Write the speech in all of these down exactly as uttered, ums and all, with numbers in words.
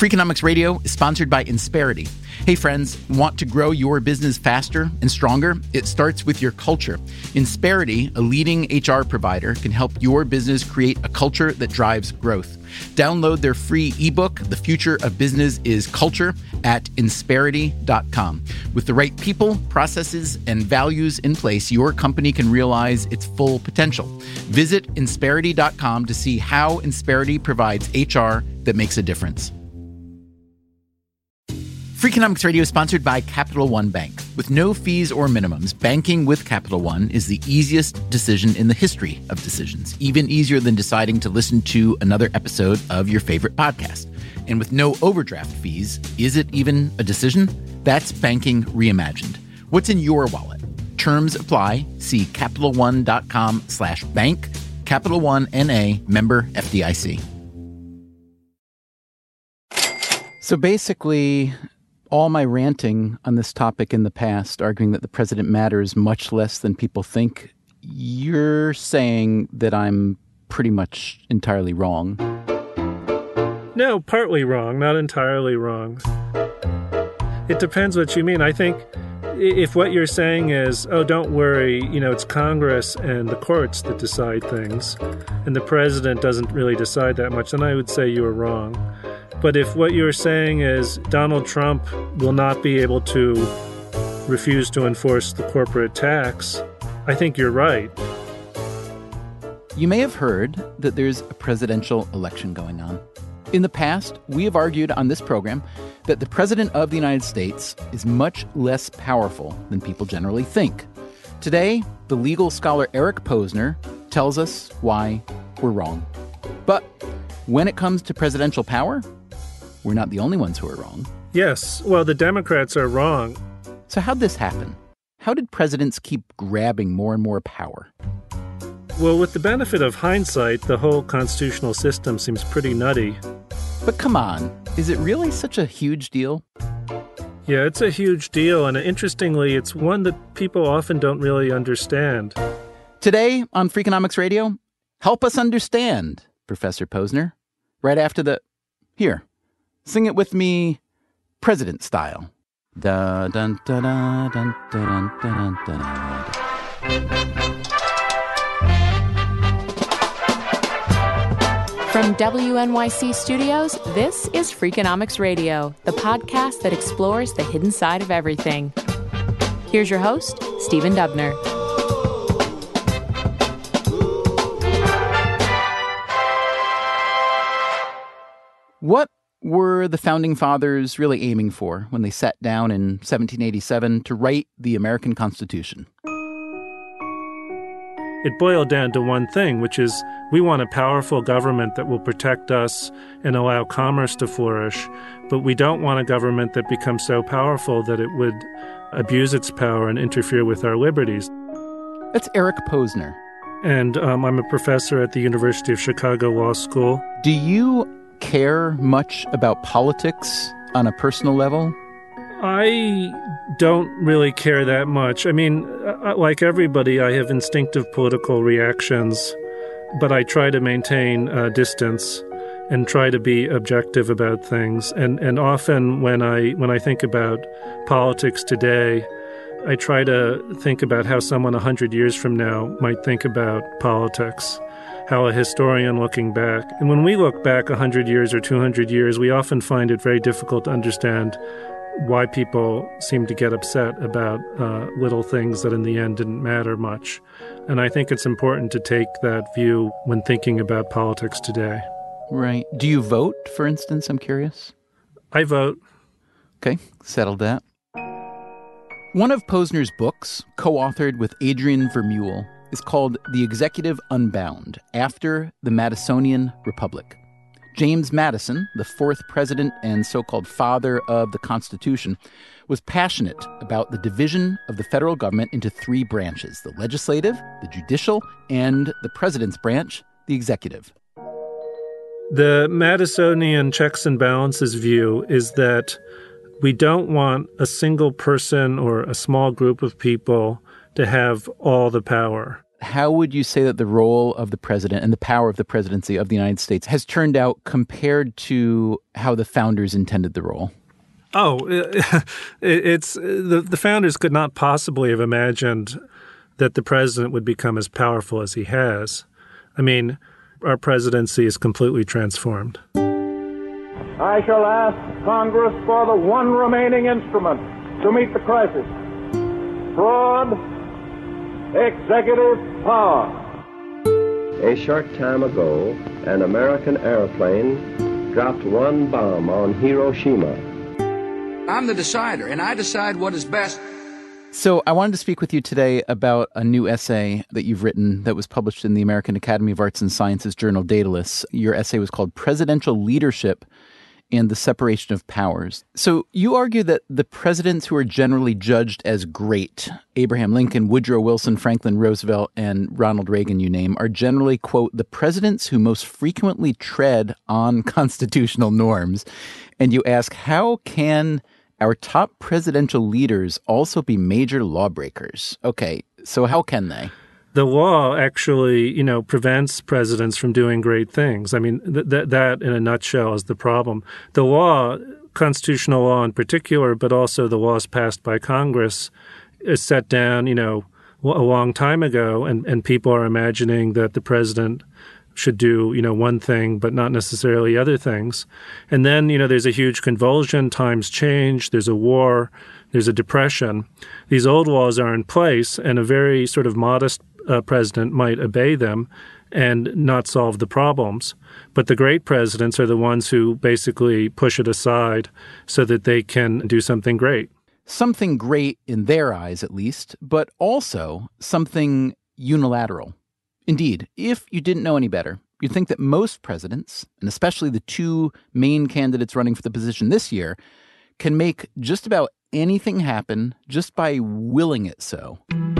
Freakonomics Radio is sponsored by Insperity. Hey friends, want to grow your business faster and stronger? It starts with your culture. Insperity, a leading H R provider, can help your business create a culture that drives growth. Download their free ebook, The Future of Business is Culture, at insperity dot com. With the right people, processes, and values in place, your company can realize its full potential. Visit insperity dot com to see how Insperity provides H R that makes a difference. Freakonomics Radio is sponsored by Capital One Bank. With no fees or minimums, banking with Capital One is the easiest decision in the history of decisions, even easier than deciding to listen to another episode of your favorite podcast. And with no overdraft fees, is it even a decision? That's banking reimagined. What's in your wallet? Terms apply. See CapitalOne.com slash bank. Capital One N A, member F D I C. So basically, all my ranting on this topic in the past, arguing that the president matters much less than people think, you're saying that I'm pretty much entirely wrong. No, partly wrong, not entirely wrong. It depends what you mean. I think if what you're saying is, oh, don't worry, you know, it's Congress and the courts that decide things, and the president doesn't really decide that much, then I would say you were wrong. But if what you're saying is Donald Trump will not be able to refuse to enforce the corporate tax, I think you're right. You may have heard that there's a presidential election going on. In the past, we have argued on this program that the president of the United States is much less powerful than people generally think. Today, the legal scholar Eric Posner tells us why we're wrong. But when it comes to presidential power, we're not the only ones who are wrong. Yes, well, the Democrats are wrong. So how'd this happen? How did presidents keep grabbing more and more power? Well, with the benefit of hindsight, the whole constitutional system seems pretty nutty. But come on, is it really such a huge deal? Yeah, it's a huge deal, and interestingly, it's one that people often don't really understand. Today on Freakonomics Radio, help us understand, Professor Posner. Right after the... Here, sing it with me, president style. Da dun da da dun dun dun dun dun. From W N Y C Studios, this is Freakonomics Radio, the podcast that explores the hidden side of everything. Here's your host, Stephen Dubner. What were the Founding Fathers really aiming for when they sat down in seventeen eighty-seven to write the American Constitution? It boiled down to one thing, which is we want a powerful government that will protect us and allow commerce to flourish, but we don't want a government that becomes so powerful that it would abuse its power and interfere with our liberties. That's Eric Posner. And um, I'm a professor at the University of Chicago Law School. Do you care much about politics on a personal level? I don't really care that much. I mean, like everybody, I have instinctive political reactions, but I try to maintain uh, distance and try to be objective about things. And and often when I when I think about politics today, I try to think about how someone a hundred years from now might think about politics, how a historian looking back. And when we look back a hundred years or two hundred years, we often find it very difficult to understand why people seem to get upset about uh, little things that in the end didn't matter much. And I think it's important to take that view when thinking about politics today. Right. Do you vote, for instance? I'm curious. I vote. Okay, settled that. One of Posner's books, co-authored with Adrian Vermeule, is called The Executive Unbound, After the Madisonian Republic. James Madison, the fourth president and so-called father of the Constitution, was passionate about the division of the federal government into three branches: the legislative, the judicial, and the president's branch, the executive. The Madisonian checks and balances view is that we don't want a single person or a small group of people to have all the power. how would you say that the role of the president and the power of the presidency of the United States has turned out compared to how the founders intended the role? Oh, it's the, the founders could not possibly have imagined that the president would become as powerful as he has. I mean, our presidency is completely transformed. I shall ask Congress for the one remaining instrument to meet the crisis: broad executive power. A short time ago, an American airplane dropped one bomb on Hiroshima. I'm the decider, and I decide what is best. So I wanted to speak with you today about a new essay that you've written that was published in the American Academy of Arts and Sciences journal Daedalus. Your essay was called Presidential Leadership and the Separation of Powers. So you argue that the presidents who are generally judged as great, Abraham Lincoln, Woodrow Wilson, Franklin Roosevelt, and Ronald Reagan, you name, are generally, quote, the presidents who most frequently tread on constitutional norms. And you ask, how can our top presidential leaders also be major lawbreakers? Okay, so how can they? The law actually, you know, prevents presidents from doing great things. I mean, th- th- that in a nutshell is the problem. The law, constitutional law in particular, but also the laws passed by Congress, is set down, you know, a long time ago, and, and people are imagining that the president should do, you know, one thing, but not necessarily other things. And then, you know, there's a huge convulsion, times change, there's a war, there's a depression. These old laws are in place, and a very sort of modest uh, president might obey them and not solve the problems. But the great presidents are the ones who basically push it aside so that they can do something great. Something great in their eyes, at least, but also something unilateral. Indeed, if you didn't know any better, you'd think that most presidents, and especially the two main candidates running for the position this year, can make just about anything happen just by willing it so.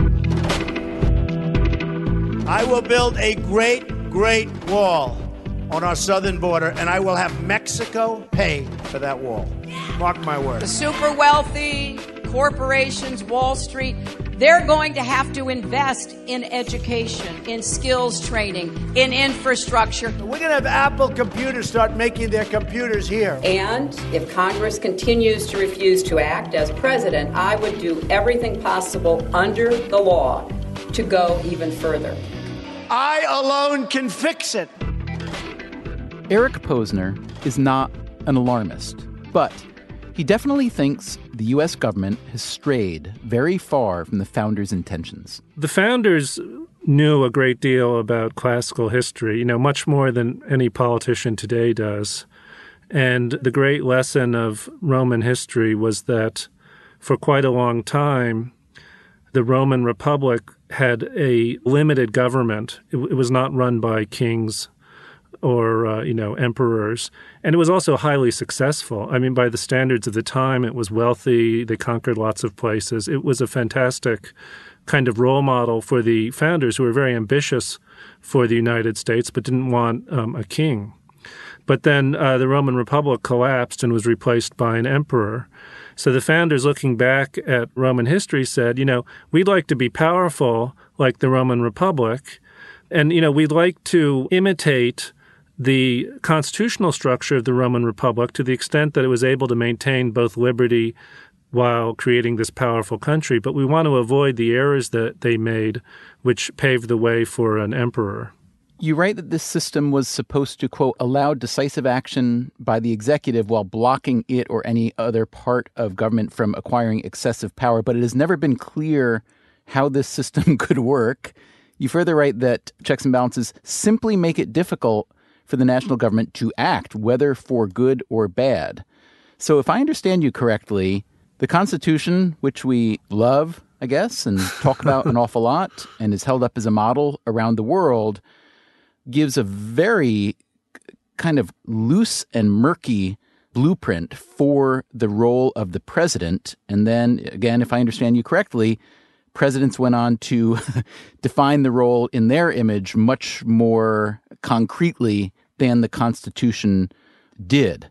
I will build a great, great wall on our southern border, and I will have Mexico pay for that wall. Mark my The words. super wealthy, corporations, Wall Street, they're going to have to invest in education, in skills training, in infrastructure. We're going to have Apple computers start making their computers here. And if Congress continues to refuse to act as president, I would do everything possible under the law to go even further. I alone can fix it. Eric Posner is not an alarmist, but he definitely thinks the U S government has strayed very far from the founders' intentions. The founders knew a great deal about classical history, you know, much more than any politician today does. And the great lesson of Roman history was that for quite a long time, the Roman Republic had a limited government. It, it was not run by kings or, uh, you know, emperors. And it was also highly successful. I mean, by the standards of the time, it was wealthy. They conquered lots of places. It was a fantastic kind of role model for the founders who were very ambitious for the United States but didn't want um, a king. But then uh, the Roman Republic collapsed and was replaced by an emperor. So the founders, looking back at Roman history, said, you know, we'd like to be powerful like the Roman Republic. And, you know, we'd like to imitate the constitutional structure of the Roman Republic to the extent that it was able to maintain both liberty while creating this powerful country. But we want to avoid the errors that they made, which paved the way for an emperor. You write that this system was supposed to, quote, allow decisive action by the executive while blocking it or any other part of government from acquiring excessive power, but it has never been clear how this system could work. You further write that checks and balances simply make it difficult for the national government to act, whether for good or bad. So if I understand you correctly, the Constitution, which we love, I guess, and talk about an awful lot, and is held up as a model around the world, gives a very kind of loose and murky blueprint for the role of the president. And then, again, if I understand you correctly, presidents went on to define the role in their image much more concretely than the Constitution did.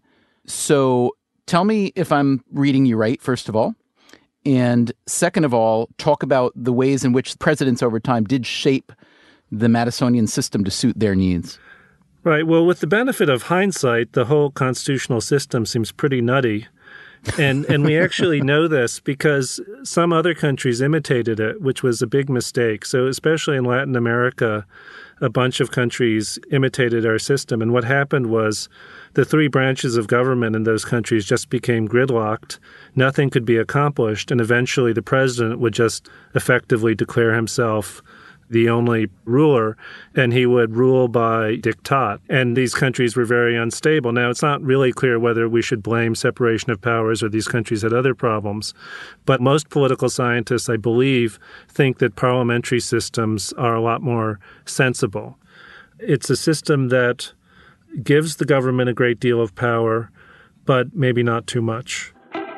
So tell me if I'm reading you right, first of all. And second of all, talk about the ways in which presidents over time did shape the Madisonian system to suit their needs? Right. Well, with the benefit of hindsight, the whole constitutional system seems pretty nutty. And and we actually know this because some other countries imitated it, which was a big mistake. So especially in Latin America, a bunch of countries imitated our system. And what happened was the three branches of government in those countries just became gridlocked. Nothing could be accomplished. And eventually the president would just effectively declare himself the only ruler, and he would rule by diktat. And these countries were very unstable. Now, it's not really clear whether we should blame separation of powers or these countries had other problems. But most political scientists, I believe, think that parliamentary systems are a lot more sensible. It's a system that gives the government a great deal of power, but maybe not too much.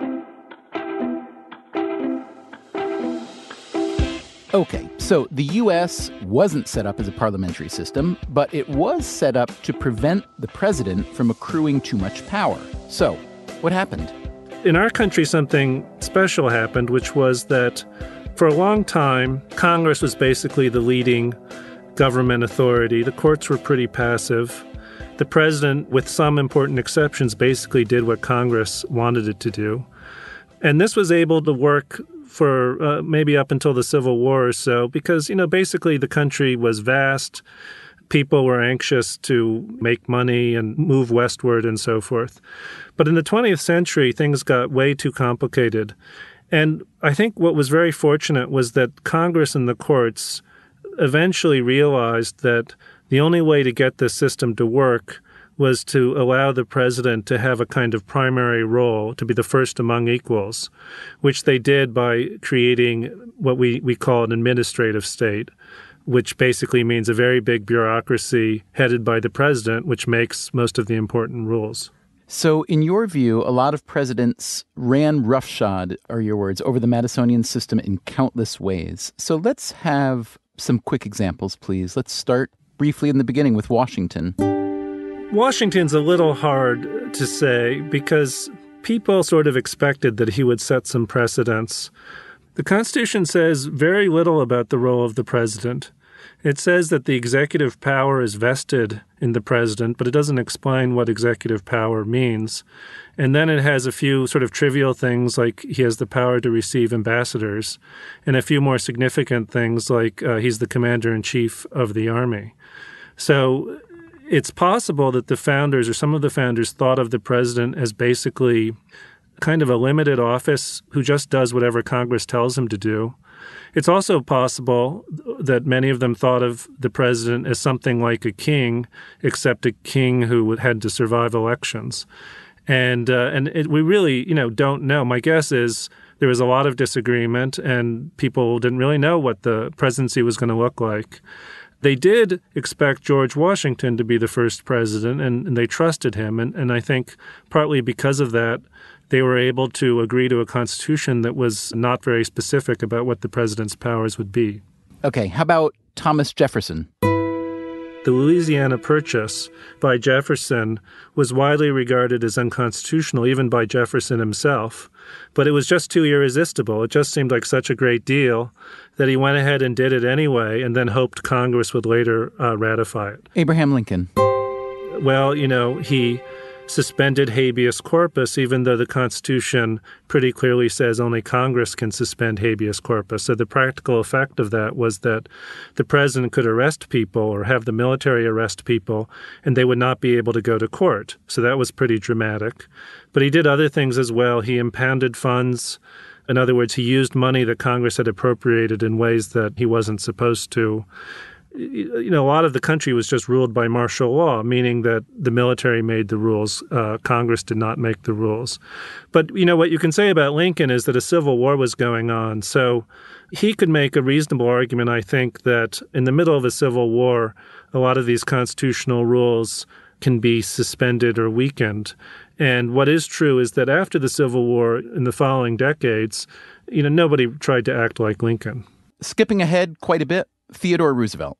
Okay, so the U S wasn't set up as a parliamentary system, but it was set up to prevent the president from accruing too much power. So, what happened? In our country, something special happened, which was that for a long time, Congress was basically the leading government authority. The courts were pretty passive. The president, with some important exceptions, basically did what Congress wanted it to do. And this was able to work for uh, maybe up until the Civil War or so, because, you know, basically the country was vast. People were anxious to make money and move westward and so forth. But in the twentieth century, things got way too complicated. And I think what was very fortunate was that Congress and the courts eventually realized that the only way to get this system to work was to allow the president to have a kind of primary role, to be the first among equals, which they did by creating what we, we call an administrative state, which basically means a very big bureaucracy headed by the president, which makes most of the important rules. So in your view, a lot of presidents ran roughshod, are your words, over the Madisonian system in countless ways. So let's have some quick examples, please. Let's start briefly in the beginning with Washington. Washington's a little hard to say because people sort of expected that he would set some precedents. The Constitution says very little about the role of the president. It says that the executive power is vested in the president, but it doesn't explain what executive power means. And then it has a few sort of trivial things like he has the power to receive ambassadors, and a few more significant things like uh, he's the commander-in-chief of the army. So it's possible that the founders or some of the founders thought of the president as basically kind of a limited office who just does whatever Congress tells him to do. It's also possible that many of them thought of the president as something like a king, except a king who had to survive elections. And uh, and it, we really, you know, don't know. My guess is there was a lot of disagreement, and people didn't really know what the presidency was going to look like. They did expect George Washington to be the first president, and, and they trusted him. And, and I think partly because of that, they were able to agree to a constitution that was not very specific about what the president's powers would be. Okay, how about Thomas Jefferson? The Louisiana Purchase by Jefferson was widely regarded as unconstitutional, even by Jefferson himself. But it was just too irresistible. It just seemed like such a great deal that he went ahead and did it anyway, and then hoped Congress would later uh, ratify it. Abraham Lincoln. Well, you know, he suspended habeas corpus, even though the Constitution pretty clearly says only Congress can suspend habeas corpus. So the practical effect of that was that the president could arrest people or have the military arrest people, and they would not be able to go to court. So that was pretty dramatic. But he did other things as well. He impounded funds. In other words, he used money that Congress had appropriated in ways that he wasn't supposed to. You know, a lot of the country was just ruled by martial law, meaning that the military made the rules. Uh, Congress did not make the rules. But, you know, what you can say about Lincoln is that a civil war was going on. So he could make a reasonable argument, I think, that in the middle of a civil war, a lot of these constitutional rules can be suspended or weakened. And what is true is that after the Civil War, in the following decades, you know, nobody tried to act like Lincoln. Skipping ahead quite a bit, Theodore Roosevelt.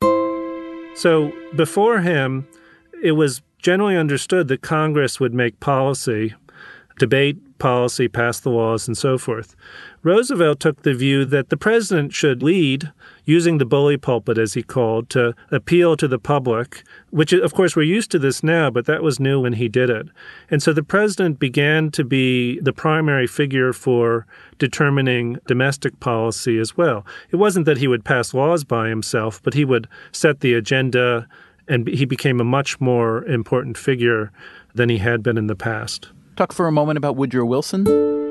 So before him, it was generally understood that Congress would make policy, debate policy, pass the laws, and so forth. Roosevelt took the view that the president should lead, using the bully pulpit, as he called, to appeal to the public, which, of course, we're used to this now, but that was new when he did it. And so the president began to be the primary figure for determining domestic policy as well. It wasn't that he would pass laws by himself, but he would set the agenda, and he became a much more important figure than he had been in the past. Talk for a moment about Woodrow Wilson.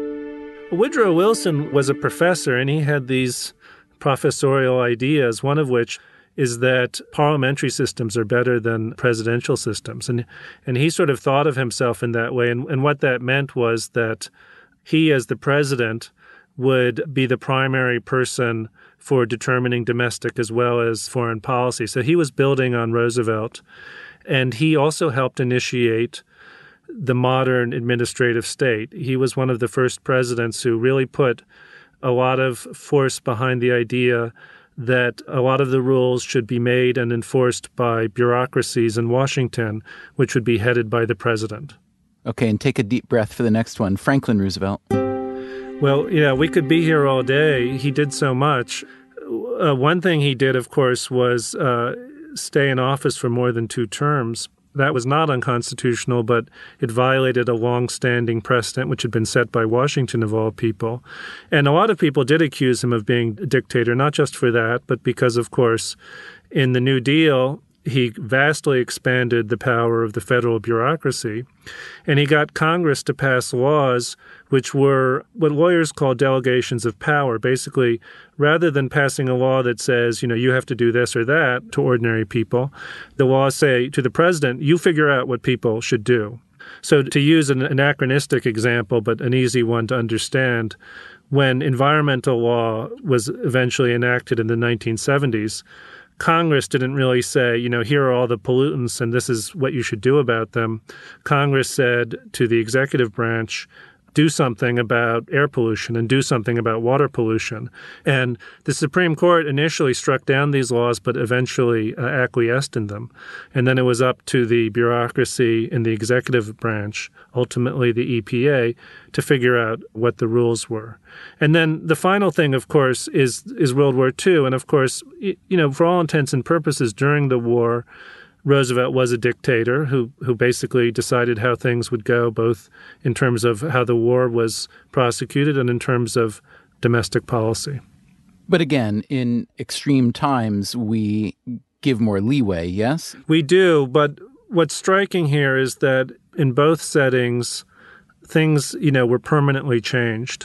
Woodrow Wilson was a professor, and he had these professorial ideas, one of which is that parliamentary systems are better than presidential systems. And and he sort of thought of himself in that way. And, and what that meant was that he, as the president, would be the primary person for determining domestic as well as foreign policy. So he was building on Roosevelt. And he also helped initiate the modern administrative state. He was one of the first presidents who really put a lot of force behind the idea that a lot of the rules should be made and enforced by bureaucracies in Washington, which would be headed by the president. Okay, and take a deep breath for the next one. Franklin Roosevelt. Well, yeah, we could be here all day. He did so much. Uh, one thing he did, of course, was uh, stay in office for more than two terms. That was not unconstitutional, but it violated a long-standing precedent which had been set by Washington, of all people. And a lot of people did accuse him of being a dictator, not just for that, but because, of course, in the New Deal, he vastly expanded the power of the federal bureaucracy, and he got Congress to pass laws which were what lawyers call delegations of power. Basically, rather than passing a law that says, you know, you have to do this or that to ordinary people, the laws say to the president, you figure out what people should do. So to use an anachronistic example, but an easy one to understand, when environmental law was eventually enacted in the nineteen seventies, Congress didn't really say, you know, here are all the pollutants and this is what you should do about them. Congress said to the executive branch, do something about air pollution and do something about water pollution. And the Supreme Court initially struck down these laws, but eventually uh, acquiesced in them. And then it was up to the bureaucracy in the executive branch, ultimately the E P A, to figure out what the rules were. And then the final thing, of course, is is World War Two. And of course, you know, for all intents and purposes, during the war, Roosevelt was a dictator who who basically decided how things would go, both in terms of how the war was prosecuted and in terms of domestic policy. But again, in extreme times, we give more leeway, yes? We do, but what's striking here is that in both settings, things, you know, were permanently changed.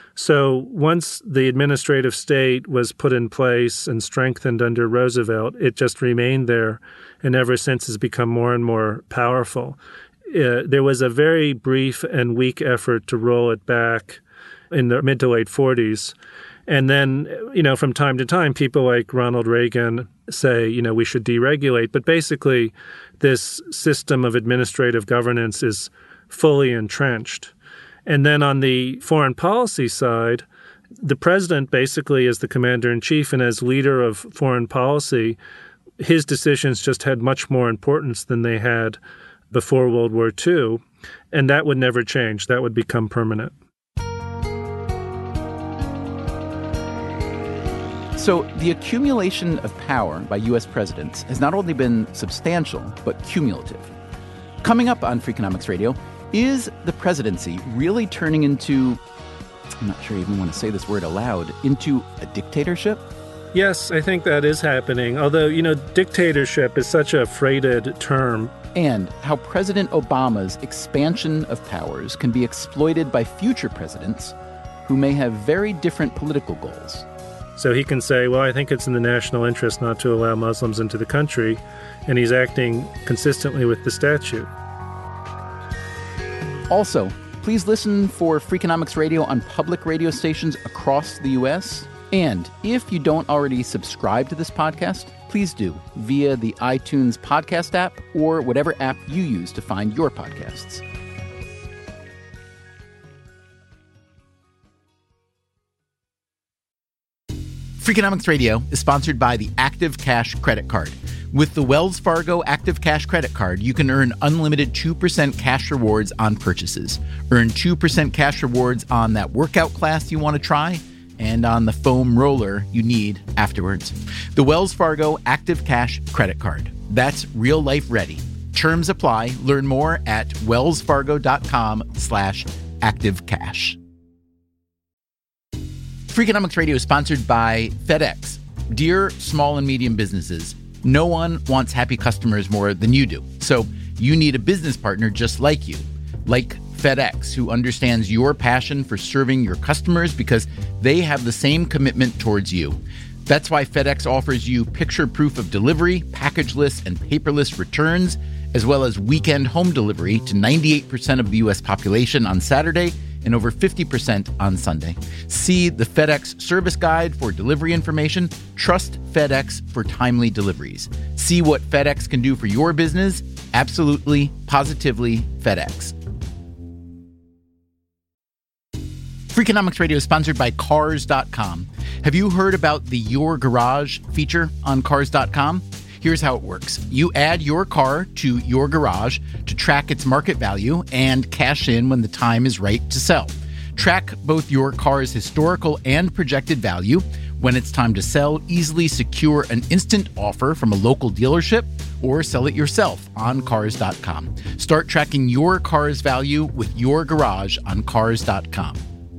So once the administrative state was put in place and strengthened under Roosevelt, it just remained there and ever since has become more and more powerful. Uh, there was a very brief and weak effort to roll it back in the mid to late forties. And then, you know, from time to time, people like Ronald Reagan say, you know, we should deregulate. But basically, this system of administrative governance is fully entrenched. And then on the foreign policy side, the president basically is the commander-in-chief, and as leader of foreign policy, his decisions just had much more importance than they had before World War Two, and that would never change. That would become permanent. So the accumulation of power by U S presidents has not only been substantial, but cumulative. Coming up on Freakonomics Radio, is the presidency really turning into, I'm not sure I even want to say this word aloud, into a dictatorship? Yes, I think that is happening. Although, you know, dictatorship is such a freighted term. And how President Obama's expansion of powers can be exploited by future presidents who may have very different political goals. So he can say, well, I think it's in the national interest not to allow Muslims into the country, and he's acting consistently with the statute. Also, please listen for Freakonomics Radio on public radio stations across the U S. And if you don't already subscribe to this podcast, please do via the iTunes podcast app or whatever app you use to find your podcasts. Freakonomics Radio is sponsored by the Active Cash Credit Card. With the Wells Fargo Active Cash Credit Card, you can earn unlimited two percent cash rewards on purchases. Earn two percent cash rewards on that workout class you want to try and on the foam roller you need afterwards. The Wells Fargo Active Cash Credit Card. That's real life ready. Terms apply. Learn more at wellsfargo.com slash activecash. Freakonomics Radio is sponsored by FedEx. Dear small and medium businesses, no one wants happy customers more than you do. So you need a business partner just like you, like FedEx, who understands your passion for serving your customers because they have the same commitment towards you. That's why FedEx offers you picture proof of delivery, packageless and paperless returns, as well as weekend home delivery to ninety-eight percent of the U S population on Saturday and over fifty percent on Sunday. See the FedEx service guide for delivery information. Trust FedEx for timely deliveries. See what FedEx can do for your business. Absolutely, positively FedEx. Freakonomics Radio is sponsored by Cars dot com. Have you heard about the Your Garage feature on Cars dot com? Here's how it works. You add your car to your garage to track its market value and cash in when the time is right to sell. Track both your car's historical and projected value. When it's time to sell, easily secure an instant offer from a local dealership or sell it yourself on Cars dot com. Start tracking your car's value with your garage on Cars dot com.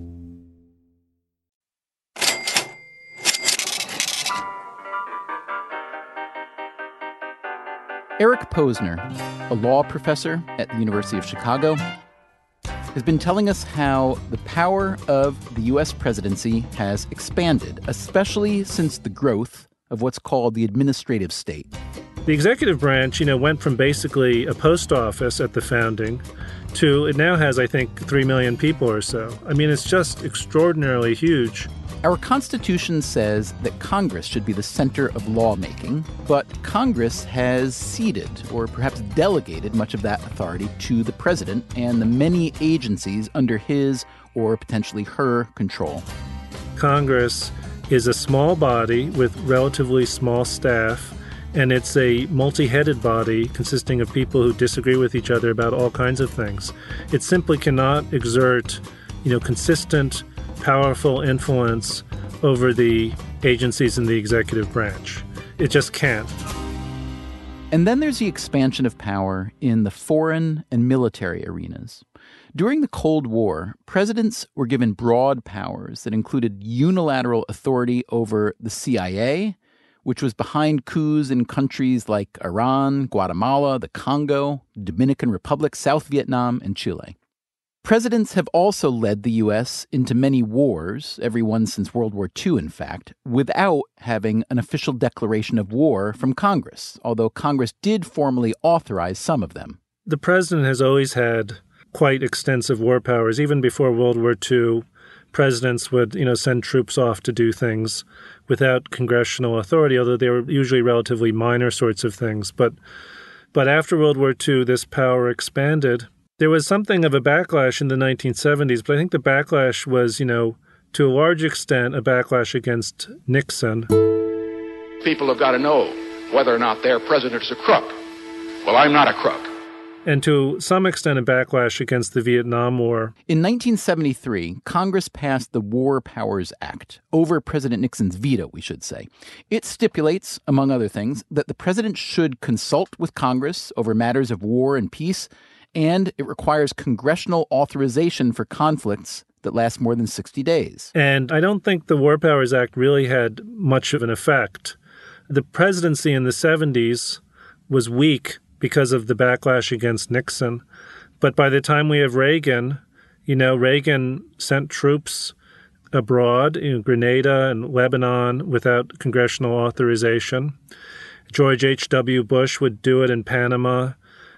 Eric Posner, a law professor at the University of Chicago, has been telling us how the power of the U S presidency has expanded, especially since the growth of what's called the administrative state. The executive branch, you know, went from basically a post office at the founding to it now has, I think, three million people or so. I mean, it's just extraordinarily huge. Our Constitution says that Congress should be the center of lawmaking, but Congress has ceded or perhaps delegated much of that authority to the president and the many agencies under his or potentially her control. Congress is a small body with relatively small staff, and it's a multi-headed body consisting of people who disagree with each other about all kinds of things. It simply cannot exert, you know, consistent, powerful influence over the agencies in the executive branch. It just can't. And then there's the expansion of power in the foreign and military arenas. During the Cold War, presidents were given broad powers that included unilateral authority over the C I A, which was behind coups in countries like Iran, Guatemala, the Congo, Dominican Republic, South Vietnam, and Chile. Presidents have also led the U S into many wars, every one since World War Two, in fact, without having an official declaration of war from Congress, although Congress did formally authorize some of them. The president has always had quite extensive war powers. Even before World War Two, presidents would, you know, send troops off to do things without congressional authority, although they were usually relatively minor sorts of things. But, but after World War Two, this power expanded. There was something of a backlash in the nineteen seventies, but I think the backlash was, you know, to a large extent, a backlash against Nixon. People have got to know whether or not their president is a crook. Well, I'm not a crook. And to some extent, a backlash against the Vietnam War. In nineteen seventy-three, Congress passed the War Powers Act, over President Nixon's veto, we should say. It stipulates, among other things, that the president should consult with Congress over matters of war and peace, and it requires congressional authorization for conflicts that last more than sixty days. And I don't think the War Powers Act really had much of an effect. The presidency in the seventies was weak because of the backlash against Nixon. But by the time we have Reagan, you know, Reagan sent troops abroad in Grenada and Lebanon without congressional authorization. George H W. Bush would do it in Panama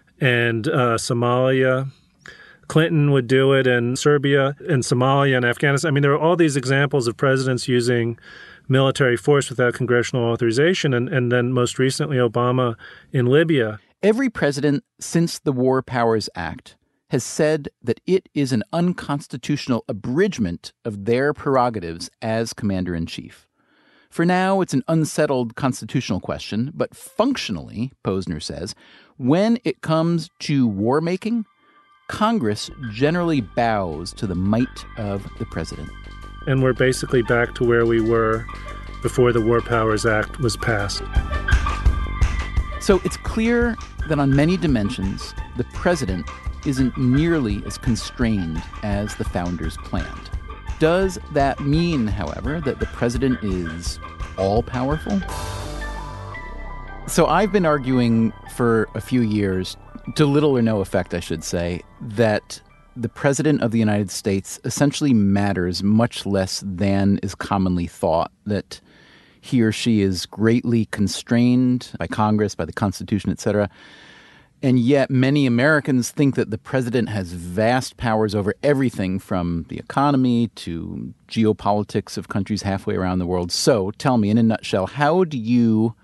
and uh, Somalia. Clinton would do it in Serbia and Somalia and Afghanistan. I mean, there are all these examples of presidents using military force without congressional authorization, and, and then most recently Obama in Libya. Every president since the War Powers Act has said that it is an unconstitutional abridgment of their prerogatives as commander-in-chief. For now, it's an unsettled constitutional question, but functionally, Posner says, when it comes to war making, Congress generally bows to the might of the president. And we're basically back to where we were before the War Powers Act was passed. So it's clear that on many dimensions, the president isn't nearly as constrained as the founders planned. Does that mean, however, that the president is all-powerful? So I've been arguing for a few years, to little or no effect, I should say, that the president of the United States essentially matters much less than is commonly thought, that he or she is greatly constrained by Congress, by the Constitution, et cetera. And yet many Americans think that the president has vast powers over everything from the economy to geopolitics of countries halfway around the world. So tell me, in a nutshell, how do you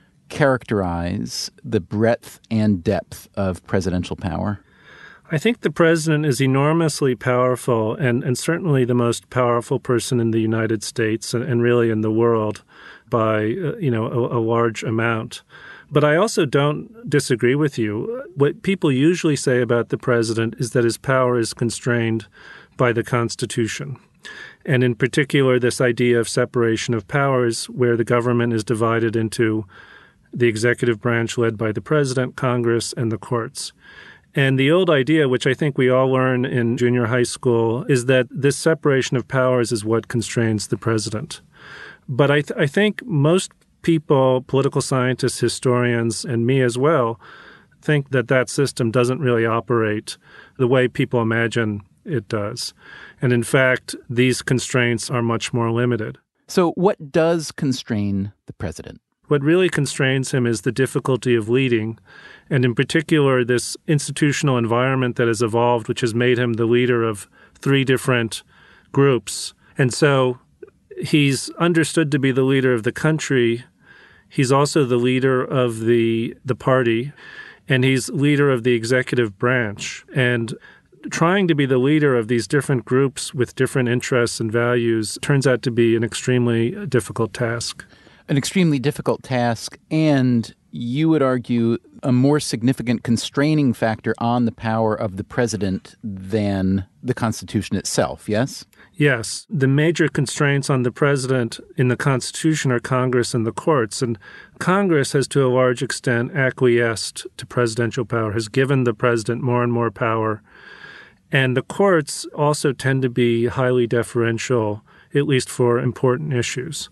characterize the breadth and depth of presidential power? I think the president is enormously powerful and, and certainly the most powerful person in the United States and, and really in the world by, uh, you know, a, a large amount. But I also don't disagree with you. What people usually say about the president is that his power is constrained by the Constitution. And in particular, this idea of separation of powers, where the government is divided into the executive branch led by the president, Congress, and the courts. And the old idea, which I think we all learn in junior high school, is that this separation of powers is what constrains the president. But I, th- I think most people, political scientists, historians, and me as well, think that that system doesn't really operate the way people imagine it does. And in fact, these constraints are much more limited. So what does constrain the president? What really constrains him is the difficulty of leading, and in particular, this institutional environment that has evolved, which has made him the leader of three different groups. And so he's understood to be the leader of the country. He's also the leader of the the party, and he's leader of the executive branch. And trying to be the leader of these different groups with different interests and values turns out to be an extremely difficult task. An extremely difficult task, and you would argue a more significant constraining factor on the power of the president than the Constitution itself, yes? Yes. The major constraints on the president in the Constitution are Congress and the courts, and Congress has to a large extent acquiesced to presidential power, has given the president more and more power. And the courts also tend to be highly deferential, at least for important issues.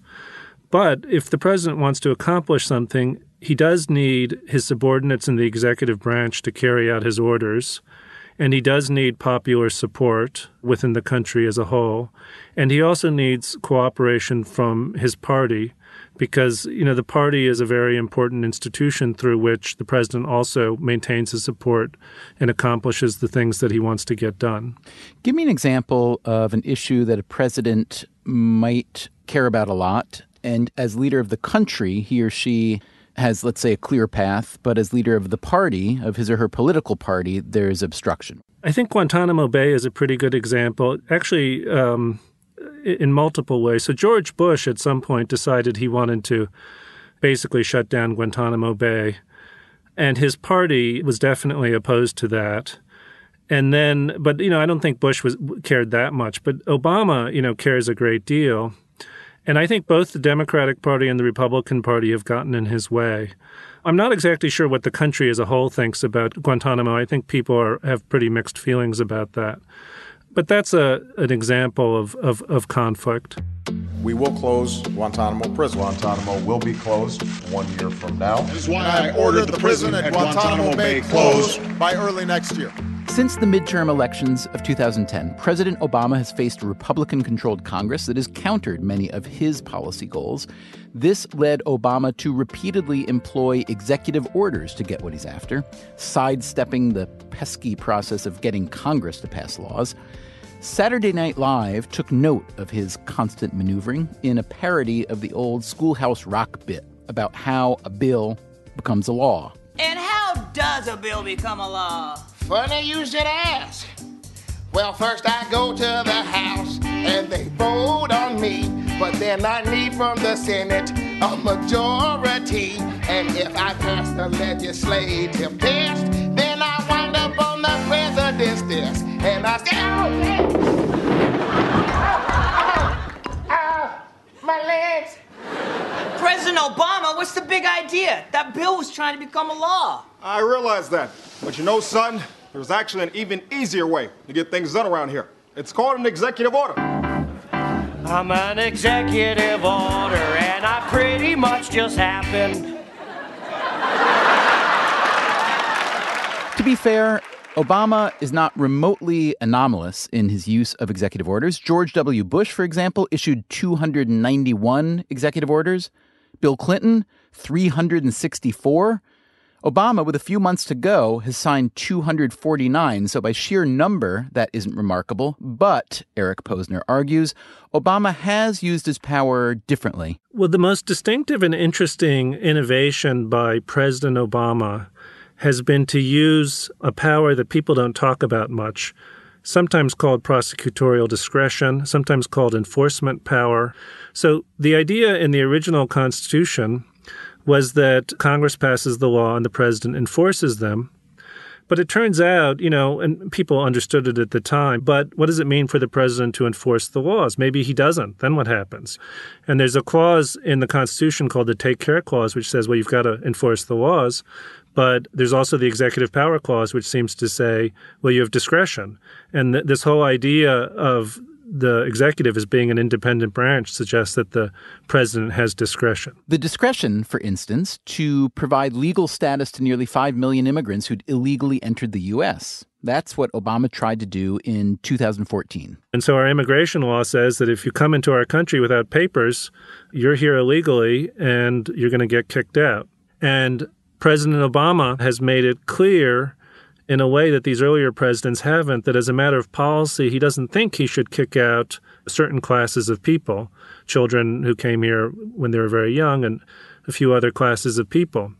But if the president wants to accomplish something, he does need his subordinates in the executive branch to carry out his orders, and he does need popular support within the country as a whole. And he also needs cooperation from his party because, you know, the party is a very important institution through which the president also maintains his support and accomplishes the things that he wants to get done. Give me an example of an issue that a president might care about a lot. And as leader of the country, he or she has, let's say, a clear path, but as leader of the party, of his or her political party, there's obstruction. I think Guantanamo Bay is a pretty good example, actually, um, in multiple ways. So George Bush at some point decided he wanted to basically shut down Guantanamo Bay, and his party was definitely opposed to that. And then, but, you know, I don't think Bush was cared that much, but Obama, you know, cares a great deal. And I think both the Democratic Party and the Republican Party have gotten in his way. I'm not exactly sure what the country as a whole thinks about Guantanamo. I think people are, have pretty mixed feelings about that. But that's a, an example of, of, of conflict. We will close Guantanamo prison. Guantanamo will be closed one year from now. That is why I ordered the prison at Guantanamo Bay closed by early next year. Since the midterm elections of two thousand ten, President Obama has faced a Republican-controlled Congress that has countered many of his policy goals. This led Obama to repeatedly employ executive orders to get what he's after, sidestepping the pesky process of getting Congress to pass laws. Saturday Night Live took note of his constant maneuvering in a parody of the old Schoolhouse Rock bit about how a bill becomes a law. And how does a bill become a law? Funny you should ask. Well, first I go to the House and they vote on me. but then I need from the Senate a majority. And if I pass the legislative test, then I wind up on the president's desk. And I say, oh, oh, oh, my legs. President Obama, what's the big idea? That bill was trying to become a law. I realize that. But you know, son, there's actually an even easier way to get things done around here. It's called an executive order. I'm an executive order, and I pretty much just happened. To be fair, Obama is not remotely anomalous in his use of executive orders. George W. Bush, for example, issued two hundred ninety-one executive orders. Bill Clinton, three hundred sixty-four. Obama, with a few months to go, has signed two hundred forty-nine. So by sheer number, that isn't remarkable. But, Eric Posner argues, Obama has used his power differently. Well, the most distinctive and interesting innovation by President Obama has been to use a power that people don't talk about much, sometimes called prosecutorial discretion, sometimes called enforcement power. So the idea in the original Constitution was that Congress passes the law and the president enforces them. But it turns out, you know, and people understood it at the time, but what does it mean for the president to enforce the laws? Maybe he doesn't. Then what happens? And there's a clause in the Constitution called the Take Care Clause, which says, well, you've got to enforce the laws. But there's also the Executive Power Clause, which seems to say, well, you have discretion. And th- this whole idea of the executive as being an independent branch suggests that the president has discretion. The discretion, for instance, to provide legal status to nearly five million immigrants who'd illegally entered the U S. That's what Obama tried to do in two thousand fourteen. And so our immigration law says that if you come into our country without papers, you're here illegally and you're going to get kicked out. And President Obama has made it clear in a way that these earlier presidents haven't, that as a matter of policy, he doesn't think he should kick out certain classes of people, children who came here when they were very young and a few other classes of people.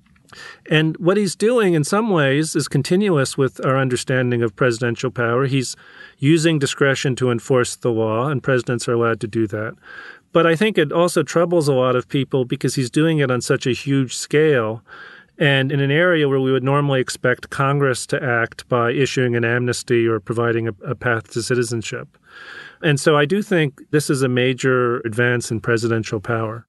And what he's doing in some ways is continuous with our understanding of presidential power. He's using discretion to enforce the law, and presidents are allowed to do that. But I think it also troubles a lot of people because he's doing it on such a huge scale and in an area where we would normally expect Congress to act by issuing an amnesty or providing a, a path to citizenship. And so I do think this is a major advance in presidential power.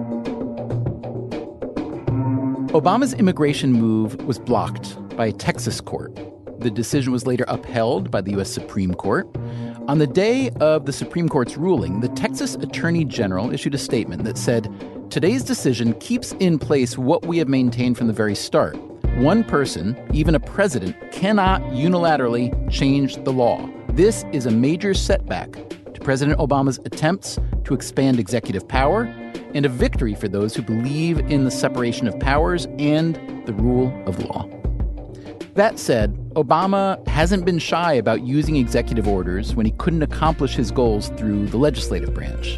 Obama's immigration move was blocked by a Texas court. The decision was later upheld by the U S Supreme Court. On the day of the Supreme Court's ruling, the Texas Attorney General issued a statement that said, "Today's decision keeps in place what we have maintained from the very start. One person, even a president, cannot unilaterally change the law. This is a major setback to President Obama's attempts to expand executive power and a victory for those who believe in the separation of powers and the rule of law." That said, Obama hasn't been shy about using executive orders when he couldn't accomplish his goals through the legislative branch.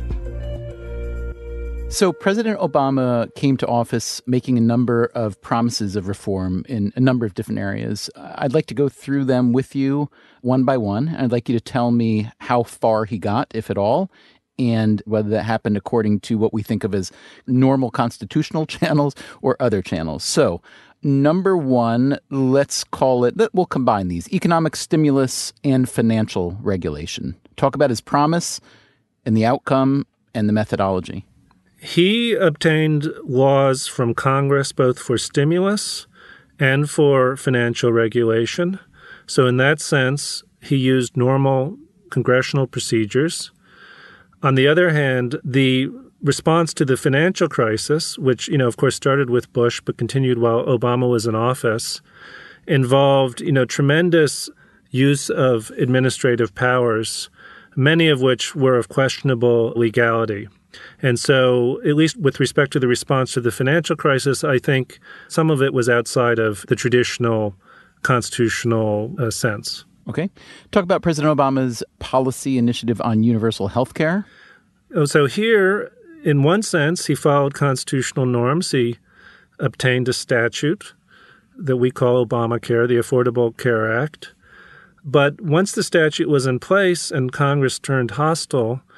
So President Obama came to office making a number of promises of reform in a number of different areas. I'd like to go through them with you one by one. I'd like you to tell me how far he got, if at all, and whether that happened according to what we think of as normal constitutional channels or other channels. So number one, let's call it, we'll combine these, economic stimulus and financial regulation. Talk about his promise and the outcome and the methodology. He obtained laws from Congress both for stimulus and for financial regulation. So in that sense, he used normal congressional procedures. On the other hand, the response to the financial crisis, which, you know, of course, started with Bush but continued while Obama was in office, involved, you know, tremendous use of administrative powers, many of which were of questionable legality. And so, at least with respect to the response to the financial crisis, I think some of it was outside of the traditional constitutional uh, sense. Okay. Talk about President Obama's policy initiative on universal health care. Oh, so here, in one sense, he followed constitutional norms. He obtained a statute that we call Obamacare, the Affordable Care Act. But once the statute was in place and Congress turned hostile,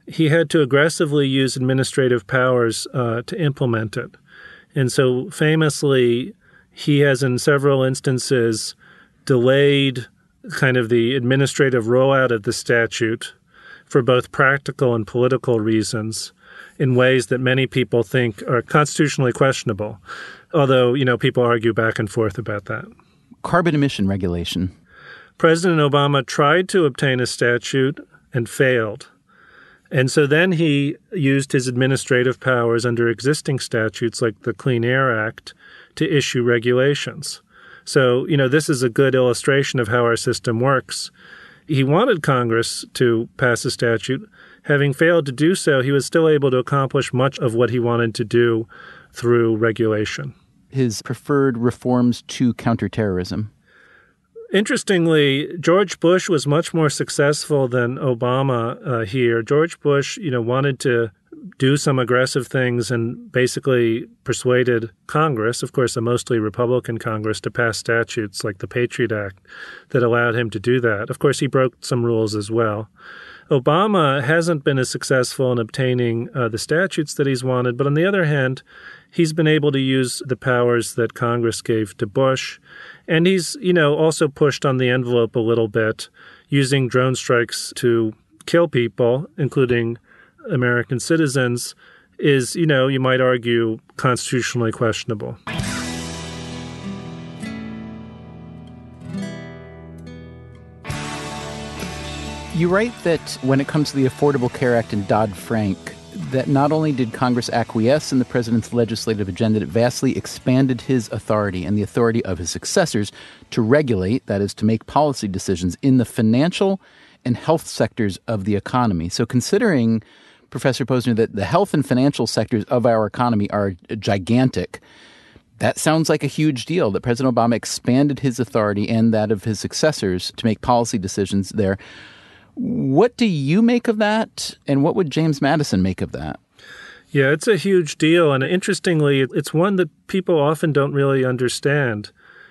he had to aggressively use administrative powers uh, to implement it. And so famously, he has in several instances delayed kind of the administrative rollout of the statute for both practical and political reasons in ways that many people think are constitutionally questionable, although, you know, people argue back and forth about that. Carbon emission regulation. President Obama tried to obtain a statute and failed. And so then he used his administrative powers under existing statutes like the Clean Air Act to issue regulations. So, you know, this is a good illustration of how our system works. He wanted Congress to pass a statute. Having failed to do so, he was still able to accomplish much of what he wanted to do through regulation. His preferred reforms to counterterrorism. Interestingly, George Bush was much more successful than Obama uh, here. George Bush, you know, wanted to do some aggressive things and basically persuaded Congress, of course, a mostly Republican Congress, to pass statutes like the Patriot Act that allowed him to do that. Of course, he broke some rules as well. Obama hasn't been as successful in obtaining uh, the statutes that he's wanted, but on the other hand, he's been able to use the powers that Congress gave to Bush. And he's, you know, also pushed on the envelope a little bit, using drone strikes to kill people, including American citizens, is, you know, you might argue constitutionally questionable. You write that when it comes to the Affordable Care Act and Dodd-Frank, that not only did Congress acquiesce in the president's legislative agenda, it vastly expanded his authority and the authority of his successors to regulate, that is, to make policy decisions in the financial and health sectors of the economy. So considering, Professor Posner, that the health and financial sectors of our economy are gigantic, that sounds like a huge deal that President Obama expanded his authority and that of his successors to make policy decisions there. What do you make of that, and what would James Madison make of that? Yeah, it's a huge deal, and interestingly, it's one that people often don't really understand.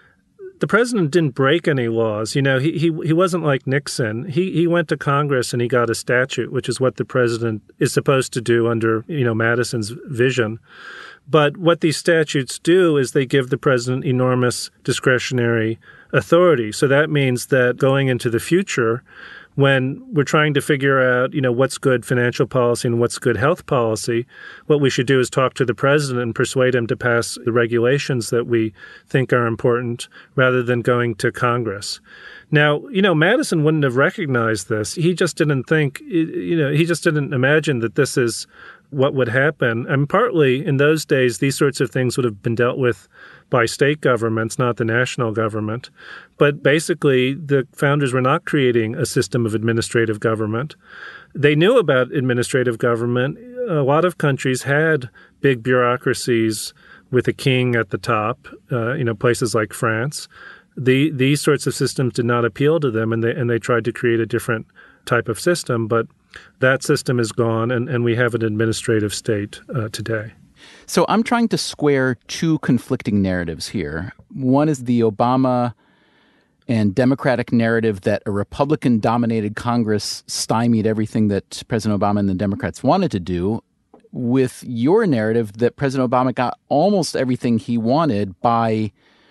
The president didn't break any laws. You know, he he, he wasn't like Nixon. He he went to Congress and he got a statute, which is what the president is supposed to do under, you know, Madison's vision. But what these statutes do is they give the president enormous discretionary authority. So that means that going into the future, when we're trying to figure out, you know, what's good financial policy and what's good health policy, what we should do is talk to the president and persuade him to pass the regulations that we think are important rather than going to Congress. Now, you know, Madison wouldn't have recognized this. He just didn't think, you know, he just didn't imagine that this is what would happen. And partly in those days, these sorts of things would have been dealt with by state governments, not the national government. But basically, the founders were not creating a system of administrative government. They knew about administrative government. A lot of countries had big bureaucracies with a king at the top, uh, you know, places like France. The, these sorts of systems did not appeal to them, and they and they tried to create a different type of system. But that system is gone, and, and we have an administrative state uh, today. So I'm trying to square two conflicting narratives here. One is the Obama and Democratic narrative that a Republican-dominated Congress stymied everything that President Obama and the Democrats wanted to do, with your narrative that President Obama got almost everything he wanted by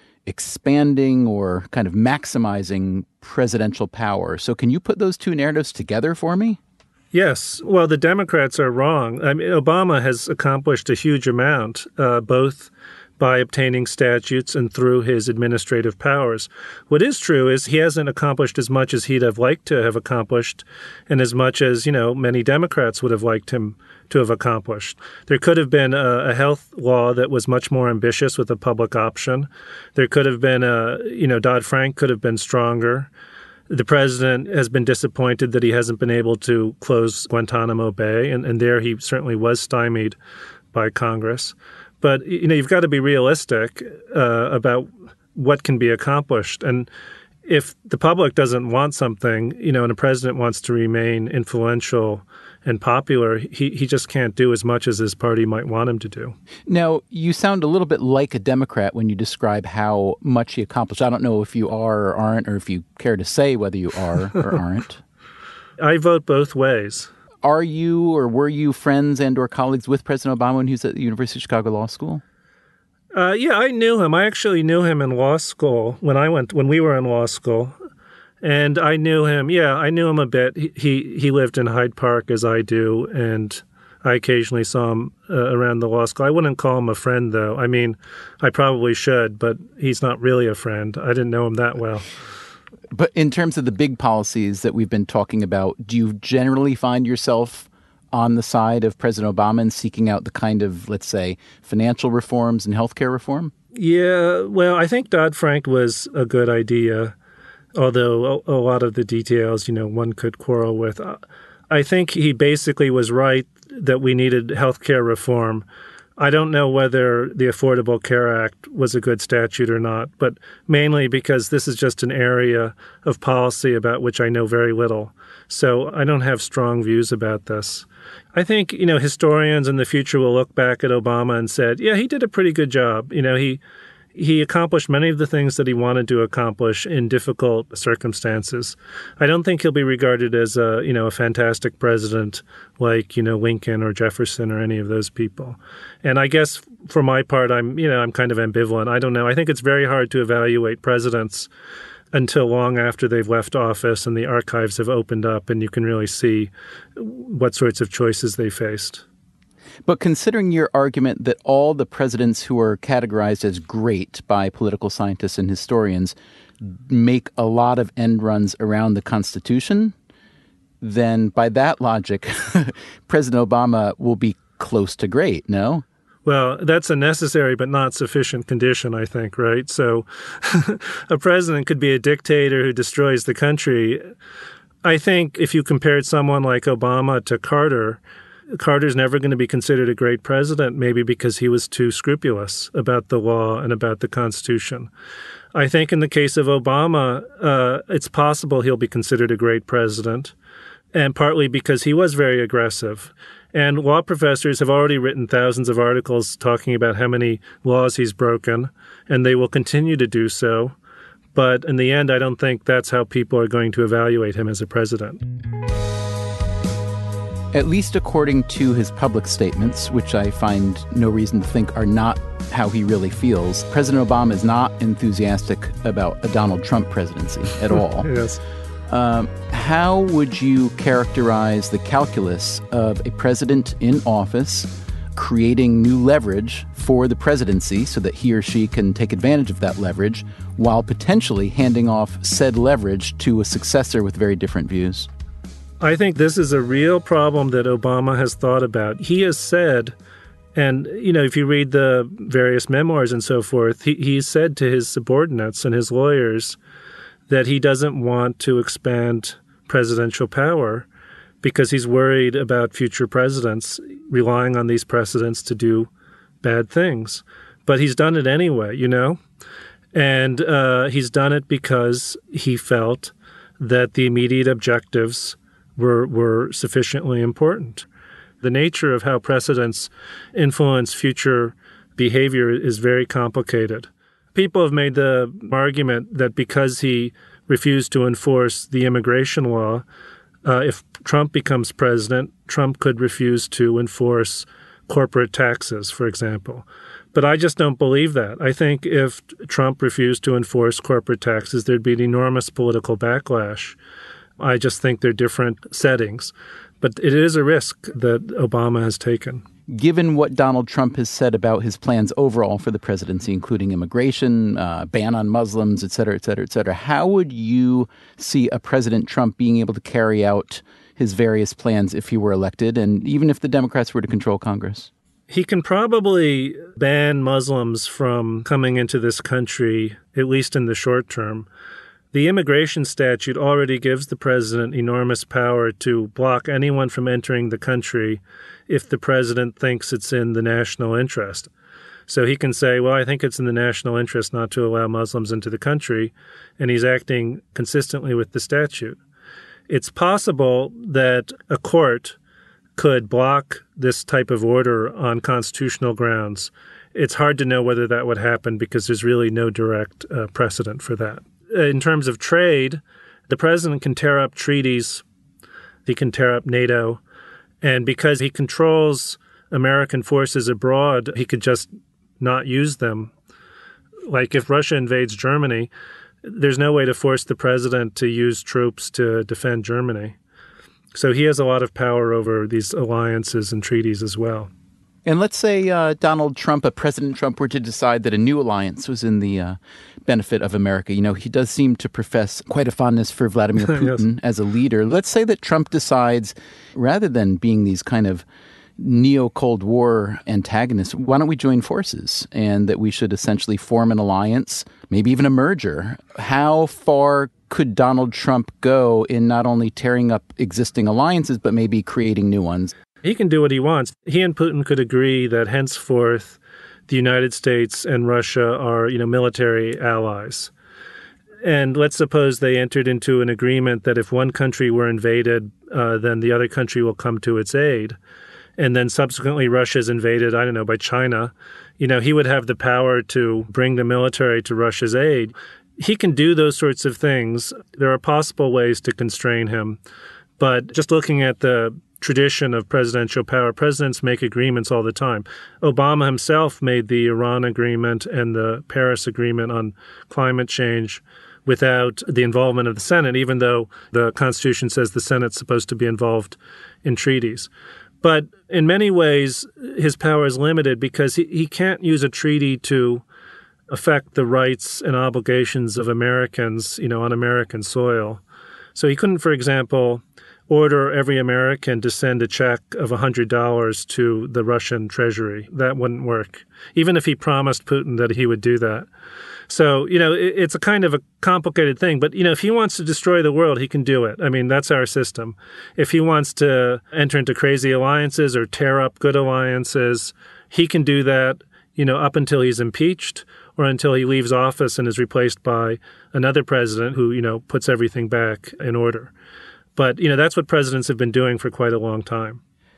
expanding or kind of maximizing presidential power. So can you put those two narratives together for me? Yes. Well, the Democrats are wrong. I mean, Obama has accomplished a huge amount, uh, both by obtaining statutes and through his administrative powers. What is true is he hasn't accomplished as much as he'd have liked to have accomplished, and as much as, you know, many Democrats would have liked him to have accomplished. There could have been a, a health law that was much more ambitious with a public option. There could have been a, you know, Dodd-Frank could have been stronger. The president has been disappointed that he hasn't been able to close Guantanamo Bay, and, and there he certainly was stymied by Congress. But, you know, you've got to be realistic uh, about what can be accomplished. And if the public doesn't want something, you know, and a president wants to remain influential and popular, he, he just can't do as much as his party might want him to do. Now, you sound a little bit like a Democrat when you describe how much he accomplished. I don't know if you are or aren't, or if you care to say whether you are or aren't. I vote both ways. are you or were you friends and or colleagues with President Obama when he was at the University of Chicago Law School? Uh, yeah, I knew him. I actually knew him in law school when I went when we were in law school, and I knew him. Yeah, I knew him a bit. He he, he lived in Hyde Park as I do, and I occasionally saw him uh, around the law school. I wouldn't call him a friend, though. I mean, I probably should, but he's not really a friend. I didn't know him that well. But in terms of the big policies that we've been talking about, do you generally find yourself on the side of President Obama and seeking out the kind of, let's say, financial reforms and healthcare reform? Yeah, well, I think Dodd-Frank was a good idea, although a, a lot of the details, you know, one could quarrel with. I think he basically was right that we needed healthcare reform. I don't know whether the Affordable Care Act was a good statute or not, but mainly because this is just an area of policy about which I know very little. So I don't have strong views about this. I think, you know, historians in the future will look back at Obama and said, yeah, he did a pretty good job. You know, he he accomplished many of the things that he wanted to accomplish in difficult circumstances. I don't think he'll be regarded as a, you know, a fantastic president like, you know, Lincoln or Jefferson or any of those people. And I guess for my part, I'm, you know, I'm kind of ambivalent. I don't know. I think it's very hard to evaluate presidents until long after they've left office and the archives have opened up and you can really see what sorts of choices they faced. But considering your argument that all the presidents who are categorized as great by political scientists and historians make a lot of end runs around the Constitution, then by that logic, President Obama will be close to great, no? Well, that's a necessary but not sufficient condition, I think, right? So a president could be a dictator who destroys the country. I think if you compared someone like Obama to Carter, Carter's never going to be considered a great president, maybe because he was too scrupulous about the law and about the Constitution. I think in the case of Obama, uh, it's possible he'll be considered a great president, and partly because he was very aggressive. And law professors have already written thousands of articles talking about how many laws he's broken, and they will continue to do so. But in the end, I don't think that's how people are going to evaluate him as a president. At least according to his public statements, which I find no reason to think are not how he really feels, President Obama is not enthusiastic about a Donald Trump presidency at all. Yes. Um, how would you characterize the calculus of a president in office creating new leverage for the presidency so that he or she can take advantage of that leverage while potentially handing off said leverage to a successor with very different views? I think this is a real problem that Obama has thought about. He has said, and, you know, if you read the various memoirs and so forth, he, he said to his subordinates and his lawyers that he doesn't want to expand presidential power because he's worried about future presidents relying on these precedents to do bad things. But he's done it anyway, you know? And uh, he's done it because he felt that the immediate objectives were were sufficiently important. The nature of how precedents influence future behavior is very complicated. People have made the argument that because he refused to enforce the immigration law, uh, if Trump becomes president, Trump could refuse to enforce corporate taxes, for example. But I just don't believe that. I think if Trump refused to enforce corporate taxes, there'd be an enormous political backlash. I just think they're different settings. But it is a risk that Obama has taken. Given what Donald Trump has said about his plans overall for the presidency, including immigration, uh, ban on Muslims, et cetera, et cetera, et cetera, how would you see a President Trump being able to carry out his various plans if he were elected, and even if the Democrats were to control Congress? He can probably ban Muslims from coming into this country, at least in the short term. The immigration statute already gives the president enormous power to block anyone from entering the country if the president thinks it's in the national interest. So he can say, well, I think it's in the national interest not to allow Muslims into the country, and he's acting consistently with the statute. It's possible that a court could block this type of order on constitutional grounds. It's hard to know whether that would happen because there's really no direct uh, precedent for that. In terms of trade, the president can tear up treaties. He can tear up NATO. And because he controls American forces abroad, he could just not use them. Like if Russia invades Germany, there's no way to force the president to use troops to defend Germany. So he has a lot of power over these alliances and treaties as well. And let's say uh, Donald Trump, uh, President Trump, were to decide that a new alliance was in the uh, benefit of America. You know, he does seem to profess quite a fondness for Vladimir Putin yes. as a leader. Let's say that Trump decides, rather than being these kind of neo-Cold War antagonists, why don't we join forces, and that we should essentially form an alliance, maybe even a merger? How far could Donald Trump go in not only tearing up existing alliances, but maybe creating new ones? He can do what he wants. He and Putin could agree that henceforth the United States and Russia are, you know, military allies. And let's suppose they entered into an agreement that if one country were invaded, uh, then the other country will come to its aid. And then subsequently Russia is invaded, I don't know, by China. You know, he would have the power to bring the military to Russia's aid. He can do those sorts of things. There are possible ways to constrain him. But just looking at the tradition of presidential power, presidents make agreements all the time. Obama himself made the Iran agreement and the Paris agreement on climate change without the involvement of the Senate, even though the Constitution says the Senate's supposed to be involved in treaties. But in many ways, his power is limited because he, he can't use a treaty to affect the rights and obligations of Americans, you know, on American soil. So he couldn't, for example, order every American to send a check of one hundred dollars to the Russian treasury. That wouldn't work, even if he promised Putin that he would do that. So, you know, it, it's a kind of a complicated thing. But, you know, if he wants to destroy the world, he can do it. I mean, that's our system. If he wants to enter into crazy alliances or tear up good alliances, he can do that, you know, up until he's impeached or until he leaves office and is replaced by another president who, you know, puts everything back in order. But, you know, that's what presidents have been doing for quite a long time.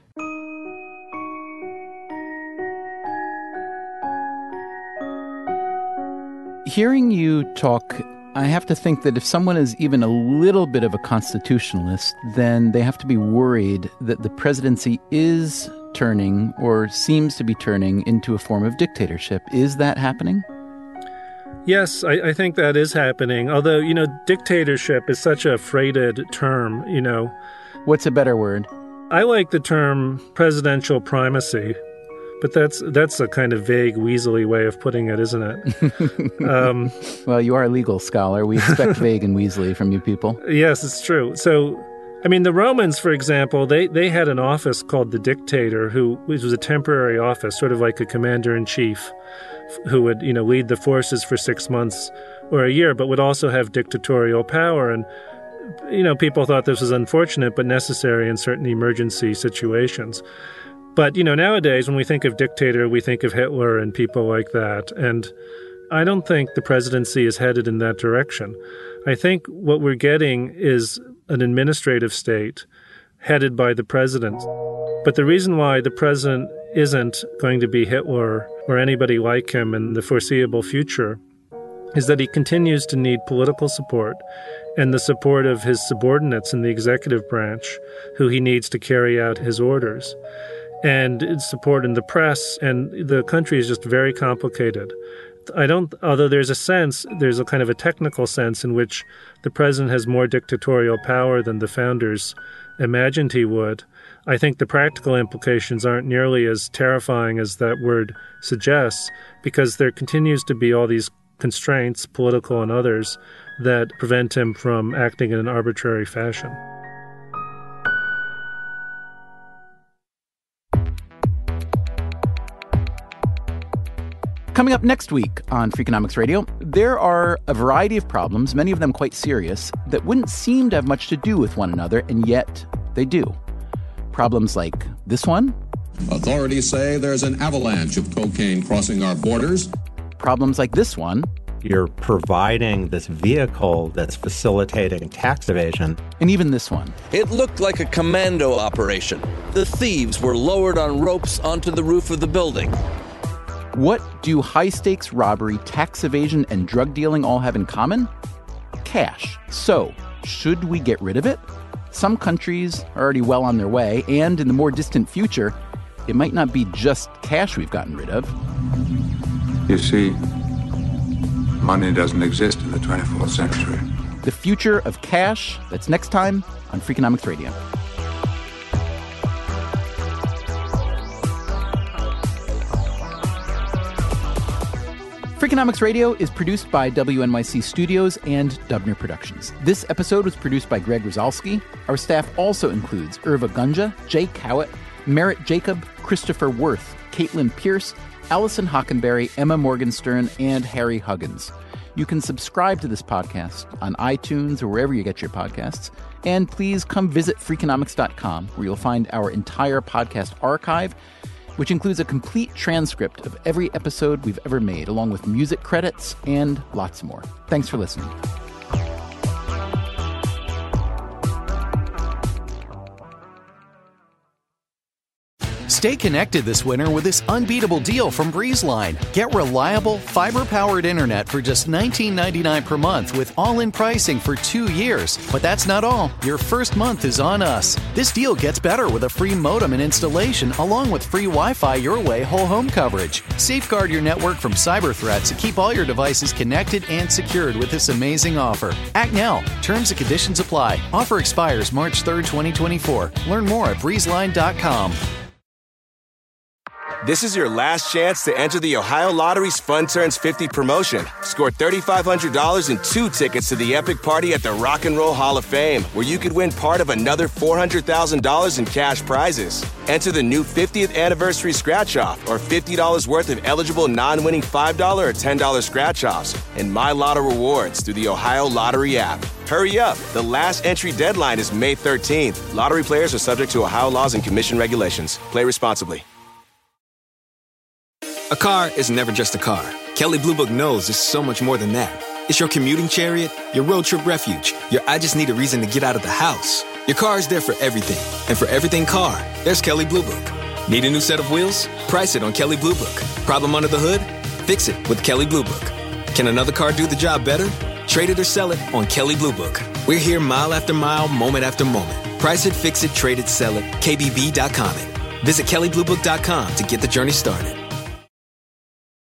Hearing you talk, I have to think that if someone is even a little bit of a constitutionalist, then they have to be worried that the presidency is turning or seems to be turning into a form of dictatorship. Is that happening? Yes, I, I think that is happening. Although, you know, dictatorship is such a freighted term, you know. What's a better word? I like the term presidential primacy, but that's that's a kind of vague, weaselly way of putting it, isn't it? um, well, you are a legal scholar. We expect vague and weaselly from you people. Yes, it's true. So, I mean, the Romans, for example, they, they had an office called the dictator, who which was a temporary office, sort of like a commander-in-chief, who would, you know, lead the forces for six months or a year, but would also have dictatorial power. And, you know, people thought this was unfortunate but necessary in certain emergency situations. But, you know, nowadays, when we think of dictator, we think of Hitler and people like that. And I don't think the presidency is headed in that direction. I think what we're getting is an administrative state headed by the president. But the reason why the president isn't going to be Hitler or anybody like him in the foreseeable future is that he continues to need political support and the support of his subordinates in the executive branch, who he needs to carry out his orders, and support in the press. And the country is just very complicated. I don't, although there's a sense, there's a kind of a technical sense in which the president has more dictatorial power than the founders imagined he would. I think the practical implications aren't nearly as terrifying as that word suggests, because there continues to be all these constraints, political and others, that prevent him from acting in an arbitrary fashion. Coming up next week on Freakonomics Radio, there are a variety of problems, many of them quite serious, that wouldn't seem to have much to do with one another, and yet they do. Problems like this one. Authorities say there's an avalanche of cocaine crossing our borders. Problems like this one. You're providing this vehicle that's facilitating tax evasion. And even this one. It looked like a commando operation. The thieves were lowered on ropes onto the roof of the building. What do high-stakes robbery, tax evasion, and drug dealing all have in common? Cash. So, should we get rid of it? some countries are already well on their way, and in the more distant future, it might not be just cash we've gotten rid of. You see, money doesn't exist in the twenty-fourth century. The future of cash, that's next time on Freakonomics Radio. Freakonomics Radio is produced by W N Y C Studios and Dubner Productions. This episode was produced by Greg Rosalsky. Our staff also includes Irva Gunja, Jay Cowett, Merritt Jacob, Christopher Worth, Caitlin Pierce, Allison Hockenberry, Emma Morgenstern, and Harry Huggins. You can subscribe to this podcast on iTunes or wherever you get your podcasts. And please come visit Freakonomics dot com, where you'll find our entire podcast archive, which includes a complete transcript of every episode we've ever made, along with music credits and lots more. Thanks for listening. Stay connected this winter with this unbeatable deal from BreezeLine. Get reliable, fiber-powered internet for just nineteen ninety-nine dollars per month with all-in pricing for two years. But that's not all. Your first month is on us. This deal gets better with a free modem and installation, along with free Wi-Fi your way whole home coverage. Safeguard your network from cyber threats and keep all your devices connected and secured with this amazing offer. Act now. Terms and conditions apply. Offer expires March third, twenty twenty-four. Learn more at breeze line dot com. This is your last chance to enter the Ohio Lottery's Fun Turns fifty promotion. Score three thousand five hundred dollars and two tickets to the epic party at the Rock and Roll Hall of Fame, where you could win part of another four hundred thousand dollars in cash prizes. Enter the new fiftieth anniversary scratch-off or fifty dollars worth of eligible non-winning five dollars or ten dollars scratch-offs and My Lotto rewards through the Ohio Lottery app. Hurry up. The last entry deadline is May thirteenth. Lottery players are subject to Ohio laws and commission regulations. Play responsibly. A car is never just a car. Kelley Blue Book knows it's so much more than that. It's your commuting chariot, your road trip refuge, your I just need a reason to get out of the house. Your car is there for everything. And for everything car, there's Kelley Blue Book. Need a new set of wheels? Price it on Kelley Blue Book. Problem under the hood? Fix it with Kelley Blue Book. Can another car do the job better? Trade it or sell it on Kelley Blue Book. We're here mile after mile, moment after moment. Price it, fix it, trade it, sell it. K B B dot com it. Visit Kelley Blue Book dot com to get the journey started.